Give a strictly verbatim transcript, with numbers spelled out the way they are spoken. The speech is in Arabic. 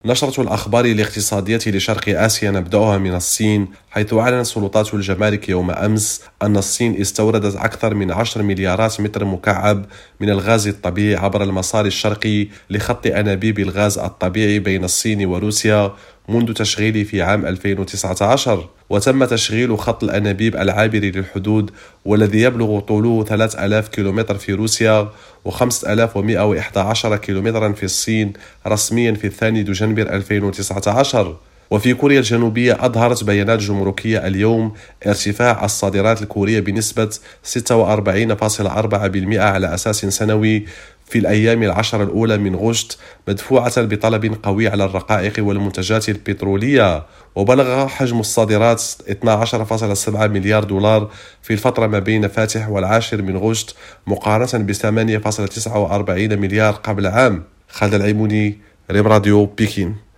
نشرة الأخبار الاقتصادية لشرق آسيا نبدأها من الصين، حيث أعلنت سلطات الجمارك يوم أمس أن الصين استوردت أكثر من عشرة مليارات متر مكعب من الغاز الطبيعي عبر المسار الشرقي لخط أنابيب الغاز الطبيعي بين الصين وروسيا منذ تشغيله في عام ألفين وتسعة عشر. وتم تشغيل خط الأنابيب العابر للحدود والذي يبلغ طوله ثلاثة آلاف كيلومتر في روسيا وخمسة آلاف ومئة وإحدى عشر كيلومترا في الصين رسميا في الثاني دجنبر ألفين وتسعة عشر. وفي كوريا الجنوبية أظهرت بيانات جمركية اليوم ارتفاع الصادرات الكورية بنسبة ستة وأربعين فاصلة أربعة بالمئة على أساس سنوي في الأيام العشر الأولى من غشت، مدفوعة بطلب قوي على الرقائق والمنتجات البترولية. وبلغ حجم الصادرات اثني عشر فاصلة سبعة مليار دولار في الفترة ما بين فاتح والعاشر من غشت مقارنة ب ثمانية فاصلة تسعة وأربعين مليار قبل عام. خالد العيموني، ريم راديو، بكين.